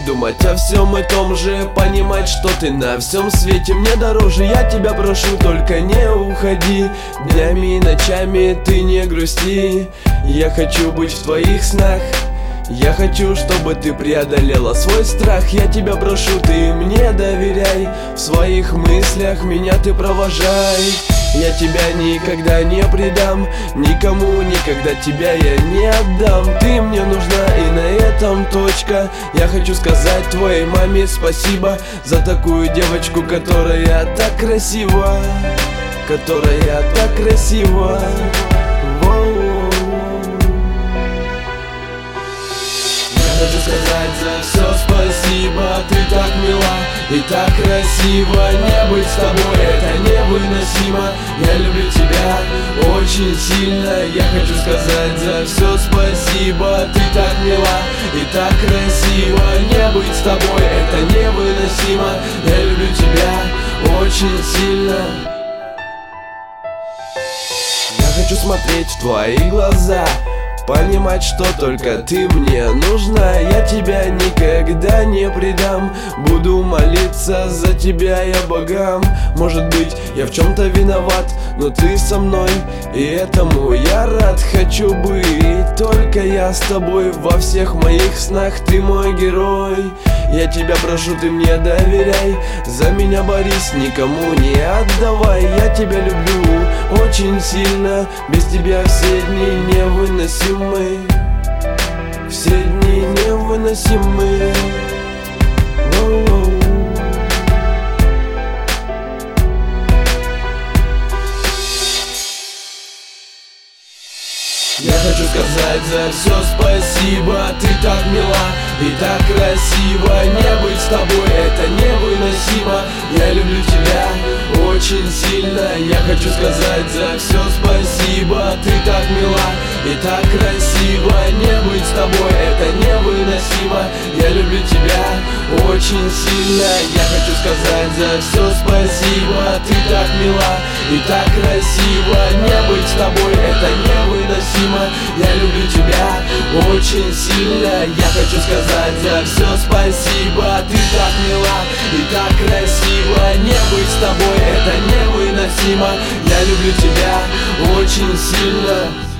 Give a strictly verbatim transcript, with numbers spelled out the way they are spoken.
думать о всем и том же, понимать, что ты на всем свете мне дороже. Я тебя прошу, только не уходи, днями и ночами ты не грусти. Я хочу быть в твоих снах, я хочу, чтобы ты преодолела свой страх. Я тебя прошу, ты мне доверяй, в своих мыслях меня ты провожай. Я тебя никогда не предам, никому никогда тебя я не отдам. Ты мне нужна, и на этом точка. Я хочу сказать твоей маме спасибо за такую девочку, которая так красива, которая так красива. Хочу сказать за все спасибо, ты так мила и так красиво. Не быть с тобой это невыносимо. Я люблю тебя очень сильно. Я хочу сказать за все спасибо, ты так мила и так красиво. Не быть с тобой это невыносимо. Я люблю тебя очень сильно. Я хочу смотреть в твои глаза, понимать, что только ты мне нужна. Я тебя никогда не предам, буду молиться за тебя я богам. Может быть, я в чем-то виноват, но ты со мной, и этому я рад. Хочу быть только я с тобой во всех моих снах. Ты мой герой, я тебя прошу, ты мне доверяй. За меня борись, никому не отдавай. Я тебя люблю очень сильно, без тебя все дни невыносимы, все дни невыносимы. Воу-воу. Я хочу сказать за все спасибо, ты так мила и так красиво. Не быть с тобой это невыносимо. Я люблю тебя очень сильно. Я хочу сказать за все спасибо, ты так мила и так красиво. Не быть с тобой это невыносимо. Я люблю тебя очень сильно. Я хочу сказать за все спасибо, ты так мила и так красиво. Не быть с тобой это невыносимо. Я люблю тебя очень сильно. Я хочу сказать за все спасибо, ты так мила и так красиво. Не быть с тобой это невыносимо. Я люблю тебя очень сильно.